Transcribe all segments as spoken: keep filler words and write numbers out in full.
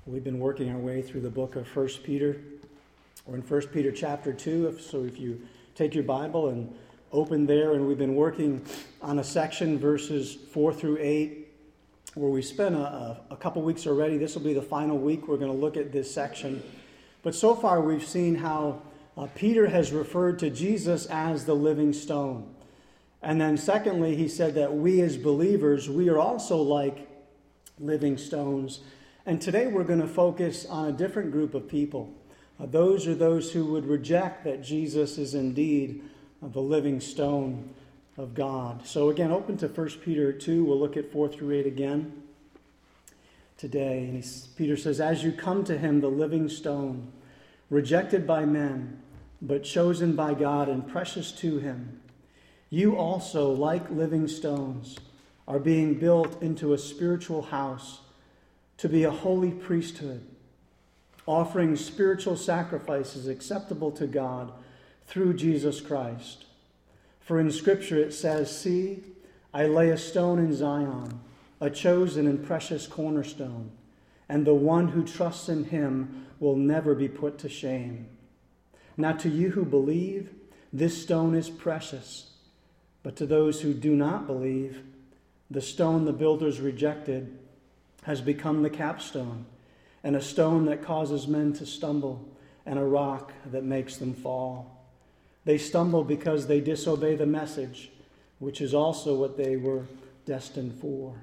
We've been working our way through the book of First Peter. We're in First Peter chapter two, so if you take your Bible and open there, and we've been working on a section, verses four through eight, where we spent a, a, a couple weeks already. This will be the final week we're going to look at this section. But so far we've seen how uh, Peter has referred to Jesus as the living stone. And then secondly, he said that we as believers, we are also like living stones. And today we're going to focus on a different group of people. Uh, those are those who would reject that Jesus is indeed uh, the living stone of God. So again, open to First Peter two. We'll look at four through eight again today. And he's, Peter says, "As you come to him, the living stone, rejected by men, but chosen by God and precious to him, you also, like living stones, are being built into a spiritual house, to be a holy priesthood, offering spiritual sacrifices acceptable to God through Jesus Christ. For in Scripture it says, 'See, I lay a stone in Zion, a chosen and precious cornerstone, and the one who trusts in him will never be put to shame.' Now to you who believe, this stone is precious, but to those who do not believe, the stone the builders rejected has become the capstone, and a stone that causes men to stumble, and a rock that makes them fall. They stumble because they disobey the message, which is also what they were destined for."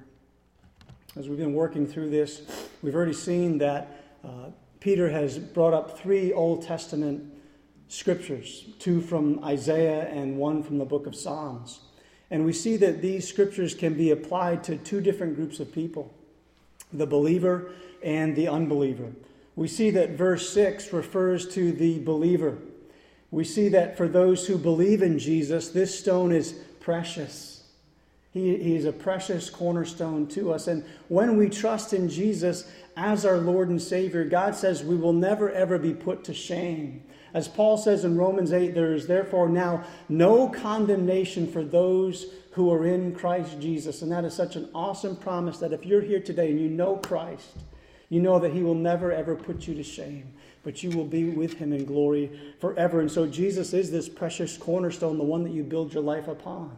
As we've been working through this, we've already seen that uh, Peter has brought up three Old Testament scriptures, two from Isaiah and one from the book of Psalms. And we see that these scriptures can be applied to two different groups of people: the believer and the unbeliever. We see that verse six refers to the believer. We see that for those who believe in Jesus, this stone is precious. He, he is a precious cornerstone to us. And when we trust in Jesus as our Lord and Savior, God says we will never ever be put to shame. As Paul says in Romans eight, there is therefore now no condemnation for those who are in Christ Jesus. And that is such an awesome promise that if you're here today and you know Christ, you know that he will never ever put you to shame, but you will be with him in glory forever. And so Jesus is this precious cornerstone, the one that you build your life upon.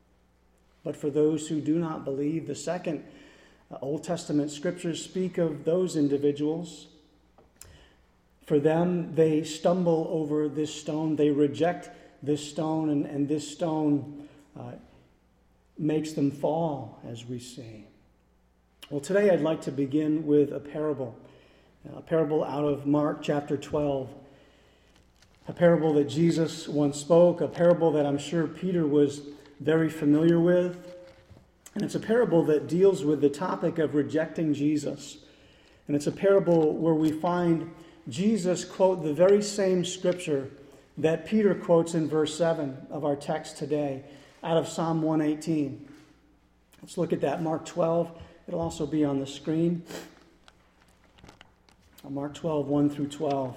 But for those who do not believe, the second uh, Old Testament scriptures speak of those individuals. For them, they stumble over this stone. They reject this stone, and, and this stone uh, makes them fall, as we see. Well, today I'd like to begin with a parable, a parable out of Mark chapter twelve, a parable that Jesus once spoke, a parable that I'm sure Peter was very familiar with. And it's a parable that deals with the topic of rejecting Jesus. And it's a parable where we find Jesus quote the very same scripture that Peter quotes in verse seven of our text today out of Psalm one eighteen. Let's look at that, Mark twelve. It'll also be on the screen. Mark twelve, one through twelve.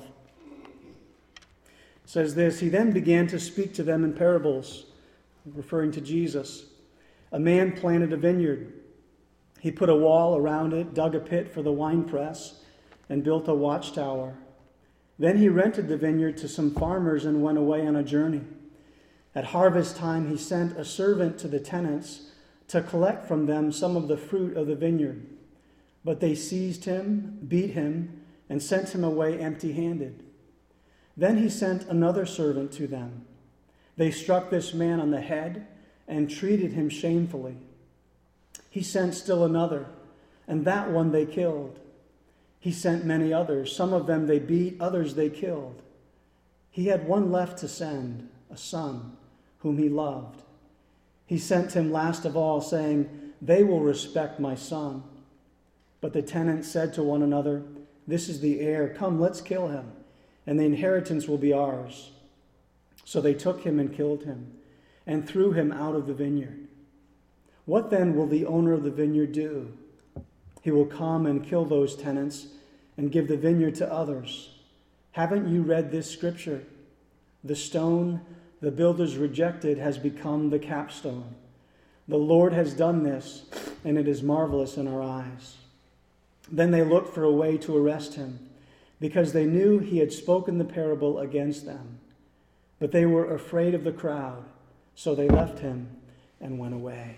It says this: "He then began to speak to them in parables," referring to Jesus. "A man planted a vineyard. He put a wall around it, dug a pit for the winepress, and built a watchtower. Then he rented the vineyard to some farmers and went away on a journey. At harvest time he sent a servant to the tenants to collect from them some of the fruit of the vineyard. But they seized him, beat him, and sent him away empty-handed. Then he sent another servant to them. They struck this man on the head and treated him shamefully. He sent still another, and that one they killed. He sent many others. Some of them they beat, others they killed. He had one left to send, a son, whom he loved. He sent him last of all, saying, 'They will respect my son.' But the tenants said to one another, 'This is the heir. Come, let's kill him, and the inheritance will be ours.' So they took him and killed him, and threw him out of the vineyard. What then will the owner of the vineyard do? He will come and kill those tenants and give the vineyard to others. Haven't you read this scripture? The stone the builders rejected has become the capstone. The Lord has done this, and it is marvelous in our eyes." Then they looked for a way to arrest him, because they knew he had spoken the parable against them. But they were afraid of the crowd, so they left him and went away.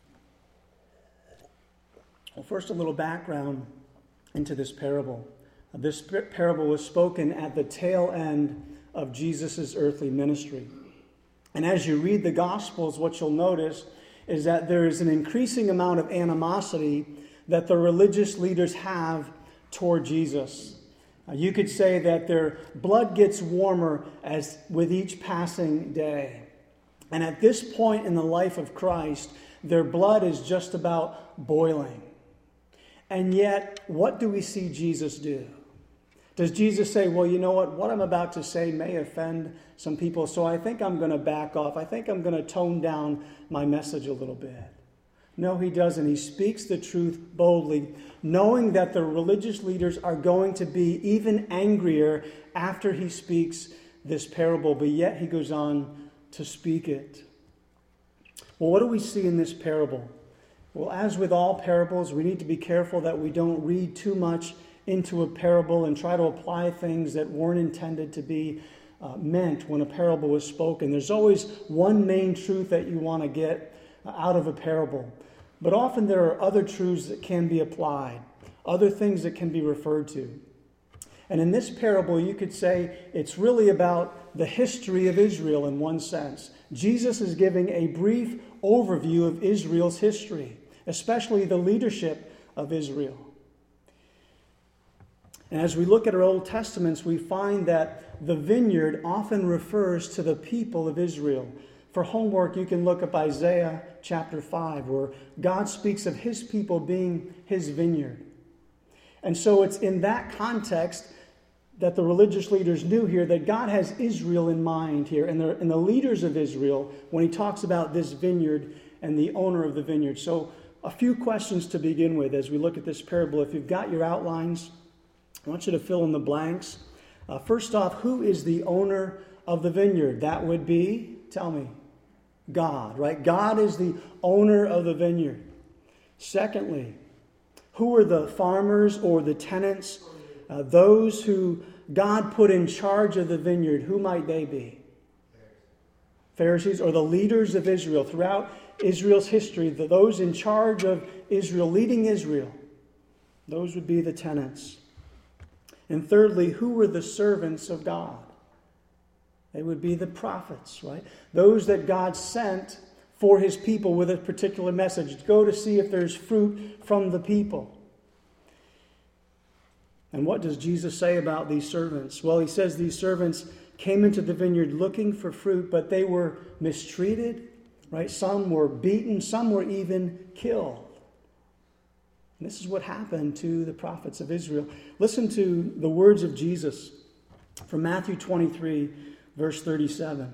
Well, first, a little background into this parable. This parable was spoken at the tail end of Jesus' earthly ministry. And as you read the Gospels, what you'll notice is that there is an increasing amount of animosity that the religious leaders have toward Jesus. Uh, you could say that their blood gets warmer as with each passing day. And at this point in the life of Christ, their blood is just about boiling. And yet, what do we see Jesus do? Does Jesus say, well, you know what? What I'm about to say may offend some people, so I think I'm going to back off. I think I'm going to tone down my message a little bit. No, he doesn't. He speaks the truth boldly, knowing that the religious leaders are going to be even angrier after he speaks this parable, but yet he goes on to speak it. Well, what do we see in this parable? Well, as with all parables, we need to be careful that we don't read too much into a parable and try to apply things that weren't intended to be uh, meant when a parable was spoken. There's always one main truth that you want to get out of a parable. But often there are other truths that can be applied, other things that can be referred to. And in this parable, you could say it's really about the history of Israel in one sense. Jesus is giving a brief overview of Israel's history, especially the leadership of Israel. And as we look at our Old Testaments, we find that the vineyard often refers to the people of Israel. For homework, you can look up Isaiah chapter five, where God speaks of his people being his vineyard. And so it's in that context that the religious leaders knew here that God has Israel in mind here, and the, and the leaders of Israel when he talks about this vineyard and the owner of the vineyard. So a few questions to begin with as we look at this parable. If you've got your outlines, I want you to fill in the blanks. Uh, first off, who is the owner of the vineyard? That would be, tell me, God, right? God is the owner of the vineyard. Secondly, who are the farmers or the tenants? Uh, those who God put in charge of the vineyard, who might they be? Pharisees, or the leaders of Israel. Throughout Israel's history, the, those in charge of Israel, leading Israel, those would be the tenants. And thirdly, who were the servants of God? They would be the prophets, right? Those that God sent for his people with a particular message. To go to see if there's fruit from the people. And what does Jesus say about these servants? Well, he says these servants came into the vineyard looking for fruit, but they were mistreated, right? Some were beaten, some were even killed. And this is what happened to the prophets of Israel. Listen to the words of Jesus from Matthew twenty-three, verse thirty-seven.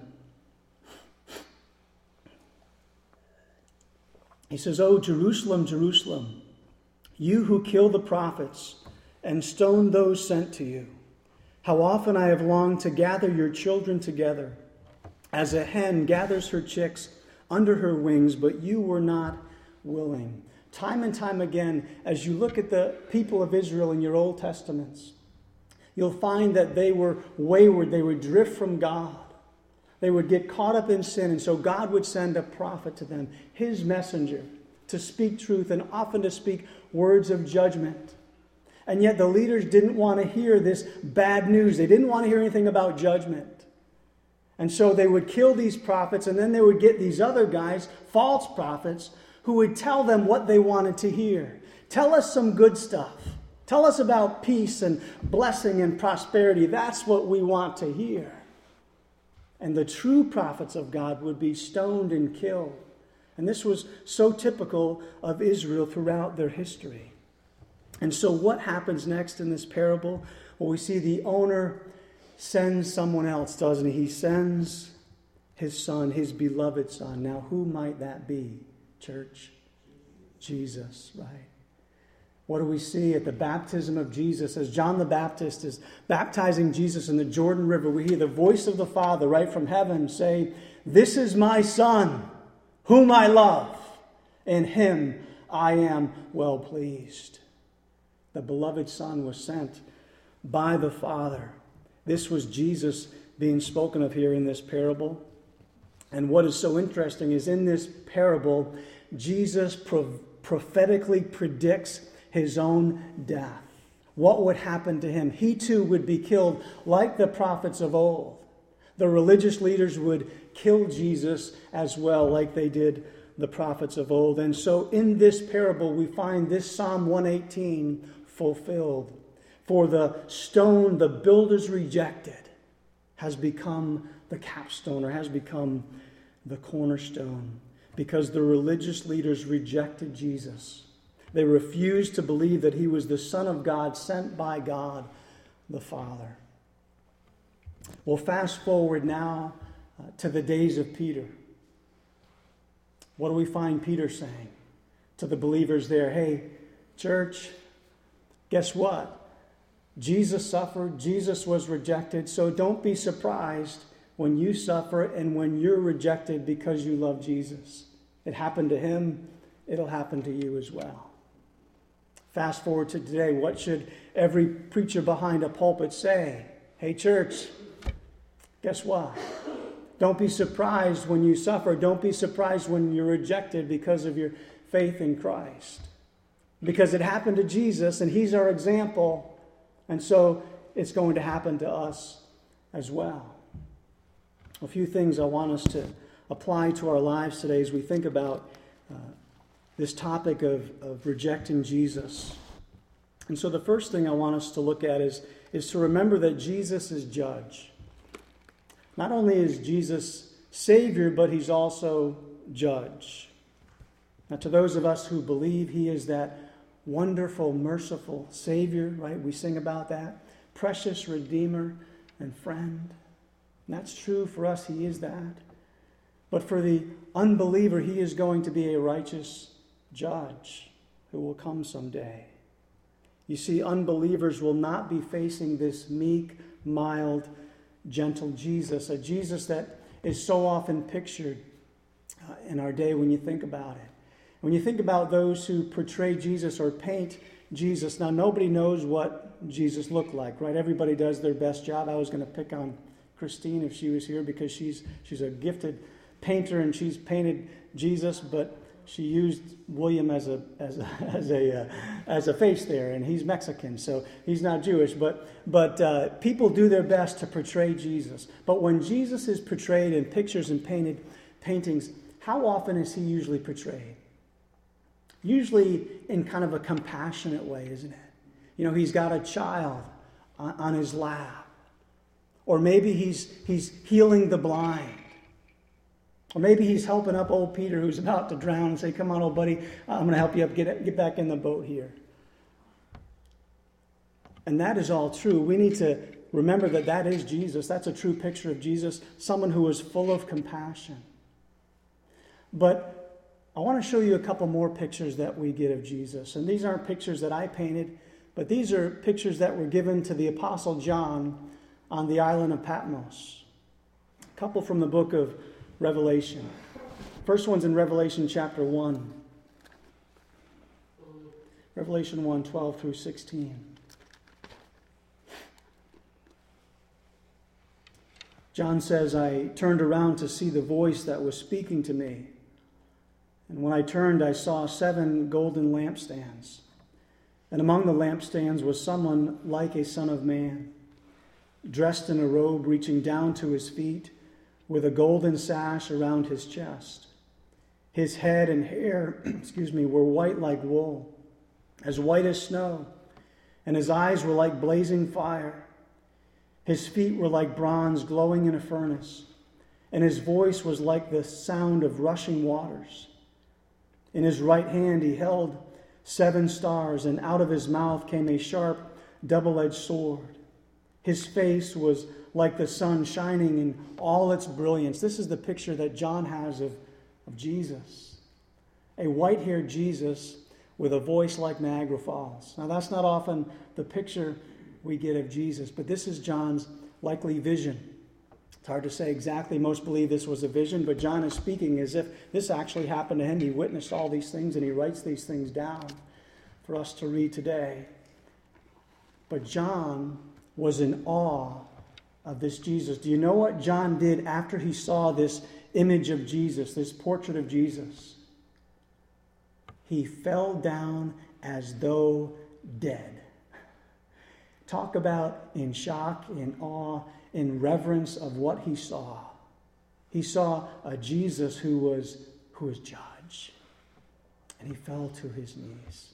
He says, "O Jerusalem, Jerusalem, you who kill the prophets and stone those sent to you, how often I have longed to gather your children together, as a hen gathers her chicks under her wings, but you were not willing." Time and time again, as you look at the people of Israel in your Old Testaments, you'll find that they were wayward. They would drift from God. They would get caught up in sin. And so God would send a prophet to them, his messenger, to speak truth and often to speak words of judgment. And yet the leaders didn't want to hear this bad news. They didn't want to hear anything about judgment. And so they would kill these prophets, and then they would get these other guys, false prophets, who would tell them what they wanted to hear. Tell us some good stuff. Tell us about peace and blessing and prosperity. That's what we want to hear. And the true prophets of God would be stoned and killed. And this was so typical of Israel throughout their history. And so what happens next in this parable? Well, we see the owner sends someone else, doesn't he? He sends his son, his beloved son. Now, who might that be, church? Jesus, right? What do we see at the baptism of Jesus? As John the Baptist is baptizing Jesus in the Jordan River, we hear the voice of the Father right from heaven say, "This is my Son, whom I love. In him I am well pleased." The beloved Son was sent by the Father. This was Jesus being spoken of here in this parable. And what is so interesting is in this parable, Jesus pro- prophetically predicts his own death. What would happen to him? He too would be killed like the prophets of old. The religious leaders would kill Jesus as well, like they did the prophets of old. And so in this parable, we find this Psalm one eighteen fulfilled. For the stone the builders rejected has become the capstone, or has become the cornerstone, because the religious leaders rejected Jesus. They refused to believe that he was the Son of God, sent by God the Father. Well, fast forward now uh, to the days of Peter. What do we find Peter saying to the believers there? Hey, church, guess what? Jesus suffered. Jesus was rejected. So don't be surprised when you suffer and when you're rejected because you love Jesus. It happened to him. It'll happen to you as well. Fast forward to today. What should every preacher behind a pulpit say? Hey, church, guess what? Don't be surprised when you suffer. Don't be surprised when you're rejected because of your faith in Christ. Because it happened to Jesus, and he's our example. And so it's going to happen to us as well. A few things I want us to apply to our lives today as we think about uh, this topic of, of rejecting Jesus. And so the first thing I want us to look at is, is to remember that Jesus is judge. Not only is Jesus Savior, but he's also judge. Now, to those of us who believe he is that wonderful, merciful Savior, right? We sing about that. Precious Redeemer and friend. And that's true for us. He is that. But for the unbeliever, he is going to be a righteous judge who will come someday. You see, unbelievers will not be facing this meek, mild, gentle Jesus, a Jesus that is so often pictured uh, in our day when you think about it. When you think about those who portray Jesus or paint Jesus, now nobody knows what Jesus looked like, right? Everybody does their best job. I was going to pick on Christine if she was here because she's she's a gifted painter and she's painted Jesus, but she used William as a as a as a uh, as a face there, and he's Mexican, so he's not Jewish. But but uh, people do their best to portray Jesus. But when Jesus is portrayed in pictures and painted paintings, how often is he usually portrayed? Usually in kind of a compassionate way, isn't it? You know, he's got a child on, on his lap, or maybe he's he's healing the blind. Or maybe he's helping up old Peter who's about to drown and say, come on, old buddy, I'm going to help you up. Get, get back in the boat here. And that is all true. We need to remember that that is Jesus. That's a true picture of Jesus, someone who is full of compassion. But I want to show you a couple more pictures that we get of Jesus. And these aren't pictures that I painted, but these are pictures that were given to the Apostle John on the island of Patmos. A couple from the book of Revelation. First one's in Revelation chapter one. Revelation one, twelve through sixteen. John says, I turned around to see the voice that was speaking to me. And when I turned, I saw seven golden lampstands. And among the lampstands was someone like a son of man, dressed in a robe reaching down to his feet, with a golden sash around his chest. His head and hair, excuse me, were white like wool, as white as snow, and his eyes were like blazing fire. His feet were like bronze glowing in a furnace, and his voice was like the sound of rushing waters. In his right hand he held seven stars, and out of his mouth came a sharp, double-edged sword. His face was like the sun shining in all its brilliance. This is the picture that John has of, of Jesus. A white-haired Jesus with a voice like Niagara Falls. Now, that's not often the picture we get of Jesus, but this is John's likely vision. It's hard to say exactly. Most believe this was a vision, but John is speaking as if this actually happened to him. He witnessed all these things, and he writes these things down for us to read today. But John was in awe of this Jesus. Do you know what John did after he saw this image of Jesus, this portrait of Jesus? He fell down as though dead. Talk about in shock, in awe, in reverence of what he saw. He saw a Jesus who was, who was judge. And he fell to his knees.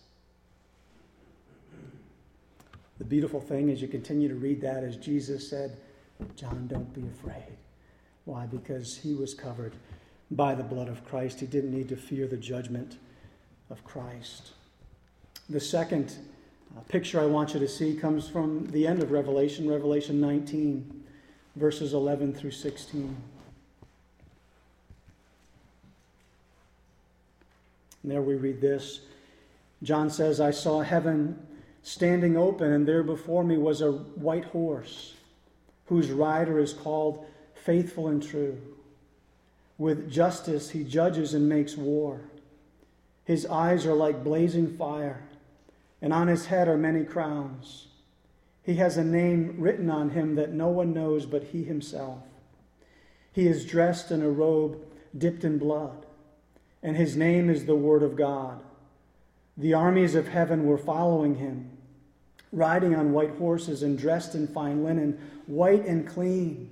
The beautiful thing is you continue to read that as Jesus said, John, don't be afraid. Why? Because he was covered by the blood of Christ. He didn't need to fear the judgment of Christ. The second uh, picture I want you to see comes from the end of Revelation, Revelation nineteen, verses eleven through sixteen. And there we read this. John says, I saw heaven standing open, and there before me was a white horse, whose rider is called Faithful and True. With justice he judges and makes war. His eyes are like blazing fire, and on his head are many crowns. He has a name written on him that no one knows but he himself. He is dressed in a robe dipped in blood, and his name is the Word of God. The armies of heaven were following him, riding on white horses and dressed in fine linen, white and clean.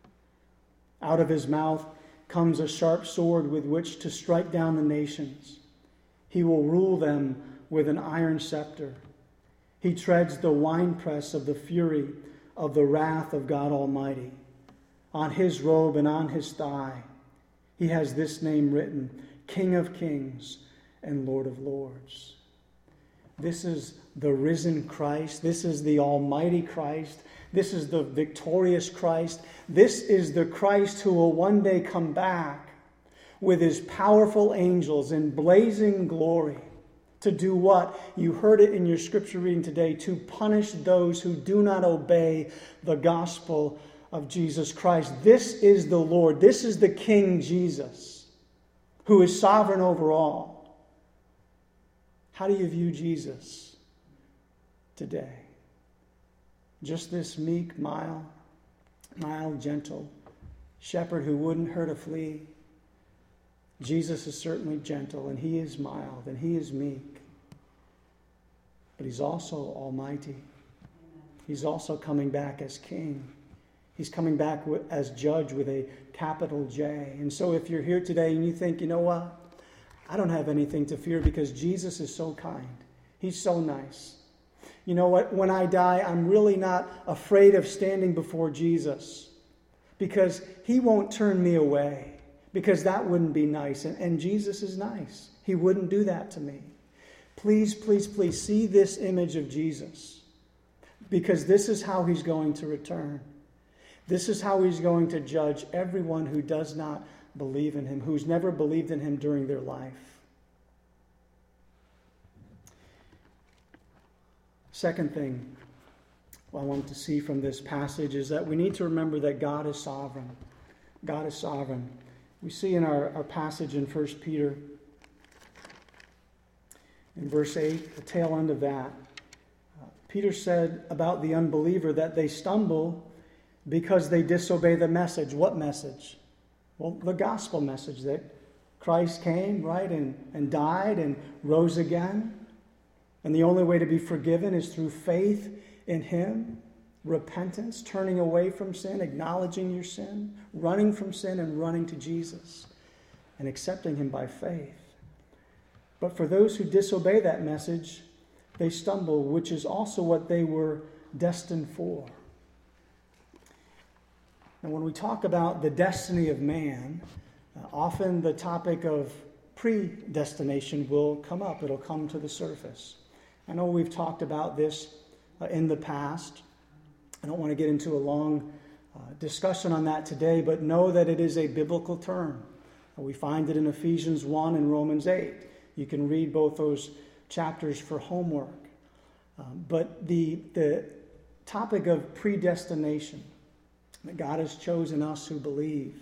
Out of his mouth comes a sharp sword with which to strike down the nations. He will rule them with an iron scepter. He treads the winepress of the fury of the wrath of God Almighty. On his robe and on his thigh, he has this name written, King of Kings and Lord of Lords. This is the risen Christ. This is the Almighty Christ. This is the victorious Christ. This is the Christ who will one day come back with his powerful angels in blazing glory to do what? You heard it in your scripture reading today, to punish those who do not obey the gospel of Jesus Christ. This is the Lord. This is the King Jesus, who is sovereign over all. How do you view Jesus today? Just this meek, mild, mild, gentle shepherd who wouldn't hurt a flea? Jesus is certainly gentle, and he is mild, and he is meek. But he's also almighty. He's also coming back as king. He's coming back as judge with a capital J. And so if you're here today and you think, you know what? I don't have anything to fear because Jesus is so kind. He's so nice. You know what? When I die, I'm really not afraid of standing before Jesus because he won't turn me away. Because that wouldn't be nice. And, and Jesus is nice. He wouldn't do that to me. Please, please, please see this image of Jesus. Because this is how he's going to return. This is how he's going to judge everyone who does not believe in him, who's never believed in him during their life. Second thing I want to see from this passage is that we need to remember that God is sovereign. God is sovereign. We see in our, our passage in First Peter, in verse eight, the tail end of that, uh, Peter said about the unbeliever that they stumble because they disobey the message. What message? Well, the gospel message that Christ came, right, and, and died and rose again. And the only way to be forgiven is through faith in him. Repentance, turning away from sin, acknowledging your sin, running from sin and running to Jesus and accepting him by faith. But for those who disobey that message, they stumble, which is also what they were destined for. And when we talk about the destiny of man, uh, often the topic of predestination will come up. It'll come to the surface. I know we've talked about this uh, in the past. I don't want to get into a long uh, discussion on that today, but know that it is a biblical term. We find it in Ephesians one and Romans eight. You can read both those chapters for homework. Um, but the, the topic of predestination, that God has chosen us who believe,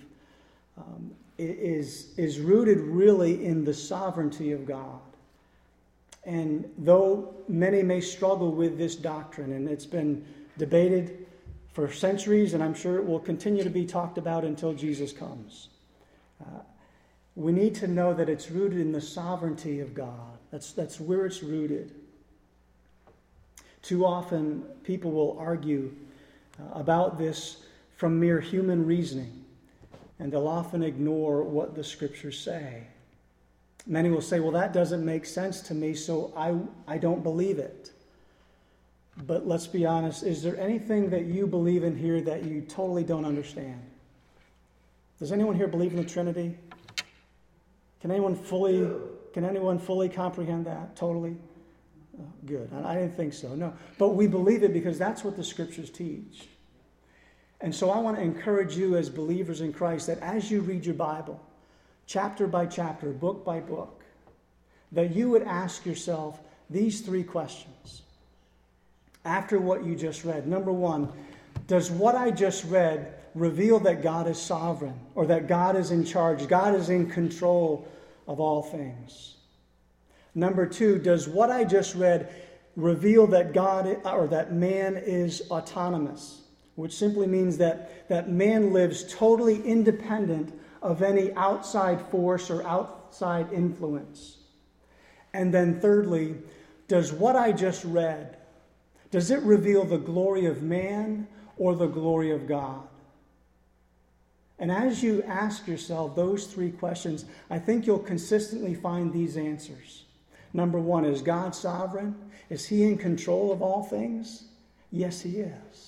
um, is, is rooted really in the sovereignty of God. And though many may struggle with this doctrine, and it's been debated for centuries, and I'm sure it will continue to be talked about until Jesus comes, uh, we need to know that it's rooted in the sovereignty of God. That's, that's where it's rooted. Too often, people will argue uh, about this from mere human reasoning, and they'll often ignore what the Scriptures say. Many will say, well, that doesn't make sense to me, so I, I don't believe it. But let's be honest, is there anything that you believe in here that you totally don't understand? Does anyone here believe in the Trinity? Can anyone fully, can anyone fully comprehend that totally? Oh, good. I didn't think so. No. But we believe it because that's what the Scriptures teach. And so I want to encourage you as believers in Christ that as you read your Bible, chapter by chapter, book by book, that you would ask yourself these three questions after what you just read. Number one, does what I just read reveal that God is sovereign, or that God is in charge, God is in control of all things? Number two, does what I just read reveal that God or that man is autonomous, which simply means that, that man lives totally independent of any outside force or outside influence? And then thirdly, does what I just read, does it reveal the glory of man or the glory of God? And as you ask yourself those three questions, I think you'll consistently find these answers. Number one, is God sovereign? Is He in control of all things? Yes, He is.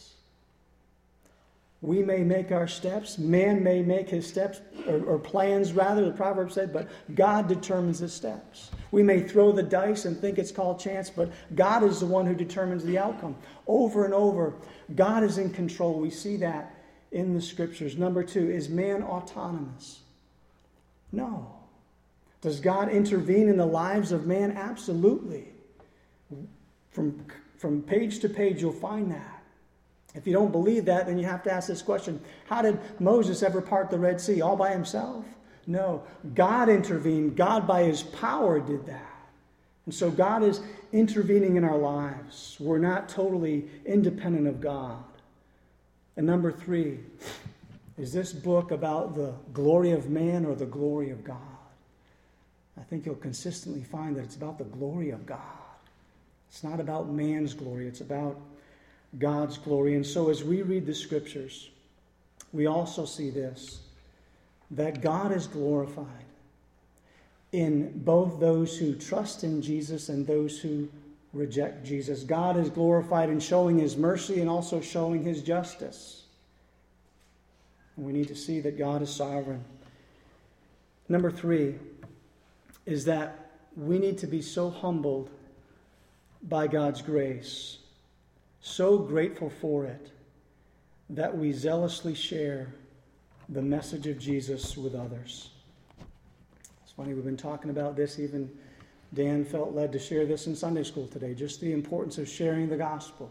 We may make our steps. Man may make his steps, or, or plans rather, the proverb said, but God determines his steps. We may throw the dice and think it's called chance, but God is the one who determines the outcome. Over and over, God is in control. We see that in the Scriptures. Number two, is man autonomous? No. Does God intervene in the lives of man? Absolutely. From, from page to page, you'll find that. If you don't believe that, then you have to ask this question. How did Moses ever part the Red Sea? All by himself? No. God intervened. God by His power did that. And so God is intervening in our lives. We're not totally independent of God. And number three, is this book about the glory of man or the glory of God? I think you'll consistently find that it's about the glory of God. It's not about man's glory. It's about God's glory. And so as we read the Scriptures, we also see this, that God is glorified in both those who trust in Jesus and those who reject Jesus. God is glorified in showing His mercy and also showing His justice. And we need to see that God is sovereign. Number three is that we need to be so humbled by God's grace, so grateful for it, that we zealously share the message of Jesus with others. It's funny, we've been talking about this. Even Dan felt led to share this in Sunday school today, just the importance of sharing the gospel.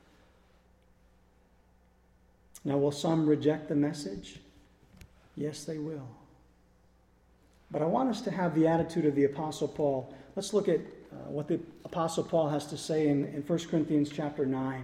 Now, will some reject the message? Yes, they will. But I want us to have the attitude of the Apostle Paul. Let's look at uh, what the Apostle Paul has to say in, in First Corinthians chapter nine.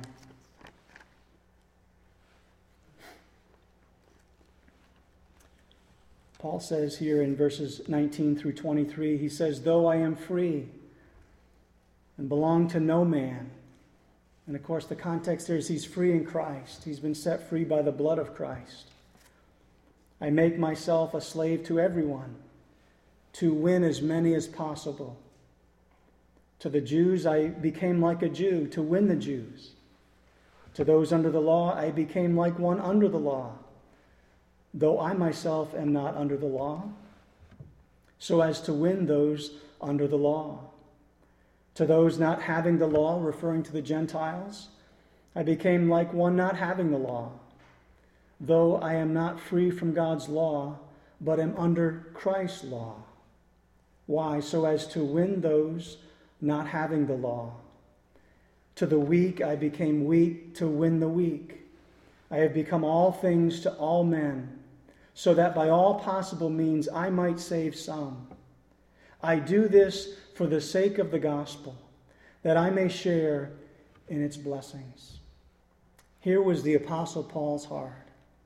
Paul says here in verses nineteen through twenty-three, he says, though I am free and belong to no man. And of course, the context there is he's free in Christ. He's been set free by the blood of Christ. I make myself a slave to everyone to win as many as possible. To the Jews, I became like a Jew to win the Jews. To those under the law, I became like one under the law, though I myself am not under the law, so as to win those under the law. To those not having the law, referring to the Gentiles, I became like one not having the law, though I am not free from God's law, but am under Christ's law. Why? So as to win those not having the law. To the weak I became weak to win the weak. I have become all things to all men, so that by all possible means I might save some. I do this for the sake of the gospel, that I may share in its blessings. Here was the Apostle Paul's heart.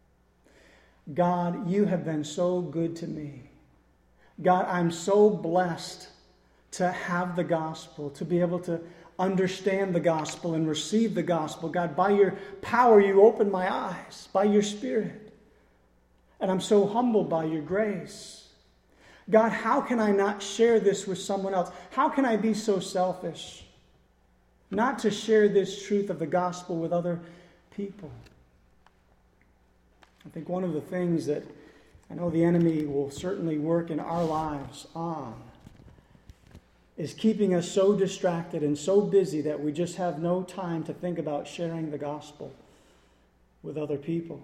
God, you have been so good to me. God, I'm so blessed to have the gospel, to be able to understand the gospel and receive the gospel. God, by your power, you open my eyes, by your Spirit. And I'm so humbled by your grace. God, how can I not share this with someone else? How can I be so selfish not to share this truth of the gospel with other people? I think one of the things that I know the enemy will certainly work in our lives on is keeping us so distracted and so busy that we just have no time to think about sharing the gospel with other people.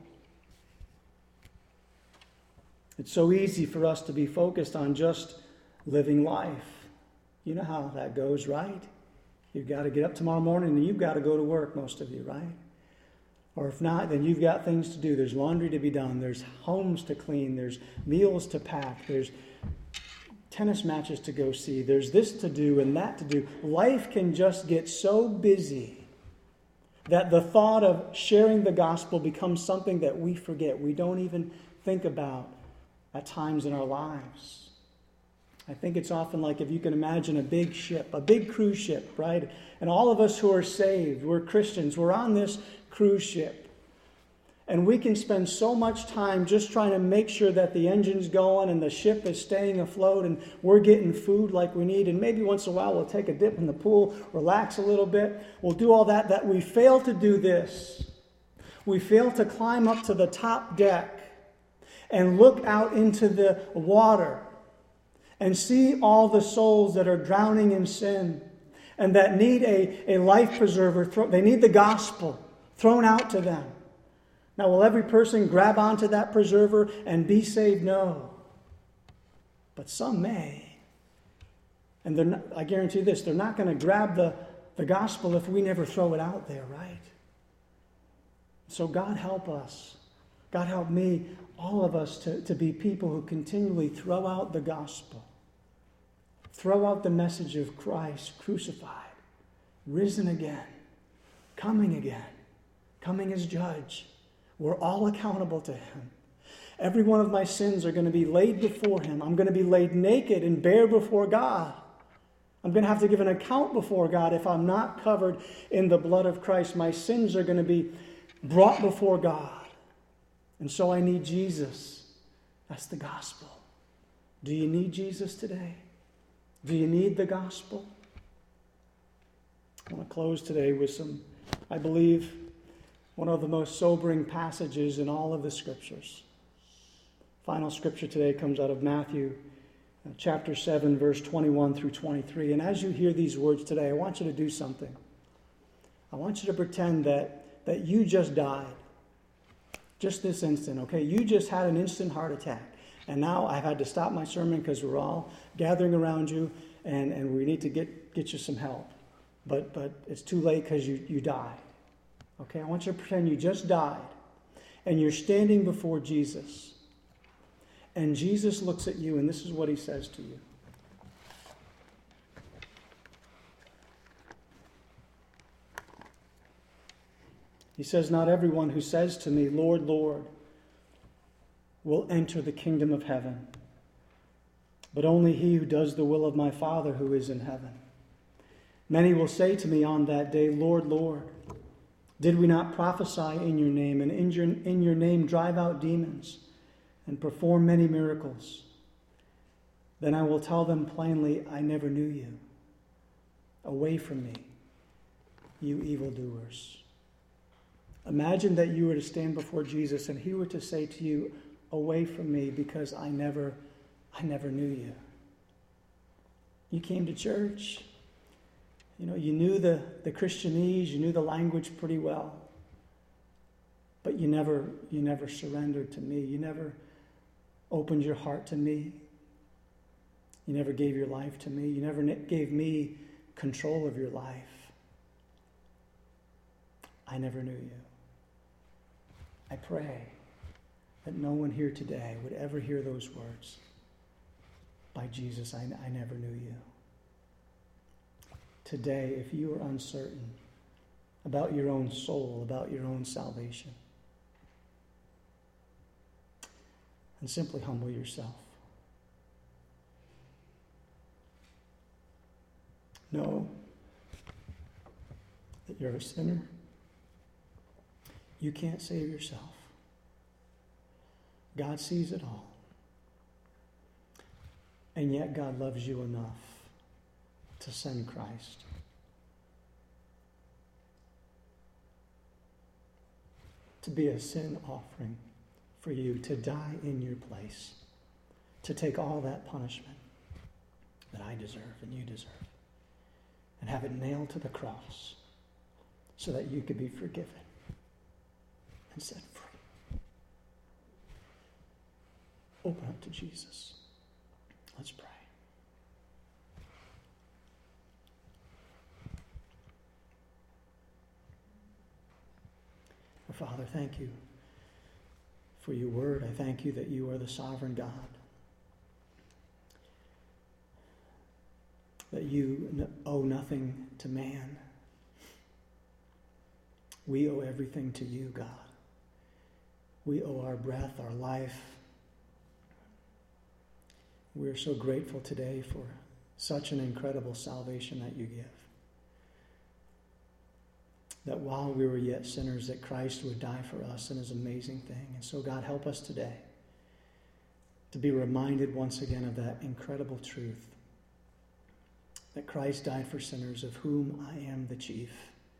It's so easy for us to be focused on just living life. You know how that goes, right? You've got to get up tomorrow morning and you've got to go to work, most of you, right? Or if not, then you've got things to do. There's laundry to be done. There's homes to clean. There's meals to pack. There's tennis matches to go see. There's this to do and that to do. Life can just get so busy that the thought of sharing the gospel becomes something that we forget. We don't even think about at times in our lives. I think it's often like if you can imagine a big ship, a big cruise ship, right? And all of us who are saved, we're Christians, we're on this cruise ship. And we can spend so much time just trying to make sure that the engine's going and the ship is staying afloat and we're getting food like we need. And maybe once in a while we'll take a dip in the pool, relax a little bit. We'll do all that, that we fail to do this. We fail to climb up to the top deck and look out into the water and see all the souls that are drowning in sin and that need a, a life preserver. They need the gospel thrown out to them. Now, will every person grab onto that preserver and be saved? No. But some may. And they're not, I guarantee this, they're not going to grab the, the gospel if we never throw it out there, right? So God help us. God help me, all of us, to, to be people who continually throw out the gospel. Throw out the message of Christ crucified, risen again, coming again, coming as judge. We're all accountable to him. Every one of my sins are going to be laid before him. I'm going to be laid naked and bare before God. I'm going to have to give an account before God if I'm not covered in the blood of Christ. My sins are going to be brought before God. And so I need Jesus. That's the gospel. Do you need Jesus today? Do you need the gospel? I want to close today with some, I believe, one of the most sobering passages in all of the scriptures. Final scripture today comes out of Matthew chapter seven, verse twenty-one through twenty-three. And as you hear these words today, I want you to do something. I want you to pretend that, that you just died. Just this instant, okay? You just had an instant heart attack. And now I've had to stop my sermon because we're all gathering around you and, and we need to get, get you some help. But but it's too late because you, you died. Okay, I want you to pretend you just died and you're standing before Jesus. And Jesus looks at you and this is what he says to you. He says, "Not everyone who says to me, 'Lord, Lord,' will enter the kingdom of heaven, but only he who does the will of my Father who is in heaven. Many will say to me on that day, 'Lord, Lord, did we not prophesy in your name, and in your, in your name drive out demons and perform many miracles?' Then I will tell them plainly, 'I never knew you. Away from me, you evildoers.'" Imagine that you were to stand before Jesus and he were to say to you, "Away from me, because I never, I never knew you." You came to church. You know, you knew the, the Christianese, you knew the language pretty well. But you never, you never surrendered to me. You never opened your heart to me. You never gave your life to me. You never gave me control of your life. I never knew you. I pray that no one here today would ever hear those words. by Jesus, I, I never knew you. Today, if you are uncertain about your own soul, about your own salvation, and simply humble yourself. Know that you're a sinner. You can't save yourself. God sees it all. And yet God loves you enough to send Christ. To be a sin offering for you, to die in your place, to take all that punishment that I deserve and you deserve, and have it nailed to the cross so that you could be forgiven and set free. Open up to Jesus. Let's pray. Our Father, thank you for your word. I thank you that you are the sovereign God, that you owe nothing to man. We owe everything to you, God. We owe our breath, our life. We are so grateful today for such an incredible salvation that you give. That while we were yet sinners, that Christ would die for us, and is an amazing thing. And so, God, help us today to be reminded once again of that incredible truth, that Christ died for sinners, of whom I am the chief.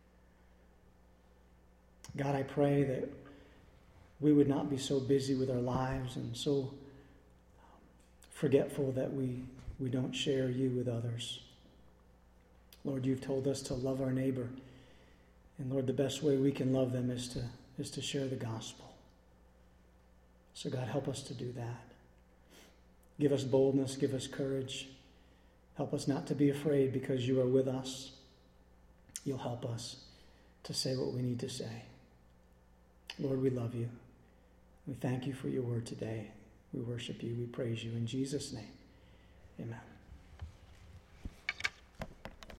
God, I pray that we would not be so busy with our lives and so forgetful that we, we don't share you with others. Lord, you've told us to love our neighbor. And Lord, the best way we can love them is to, is to share the gospel. So God, help us to do that. Give us boldness, give us courage. Help us not to be afraid, because you are with us. You'll help us to say what we need to say. Lord, we love you. We thank you for your word today. We worship you. We praise you. In Jesus' name, amen.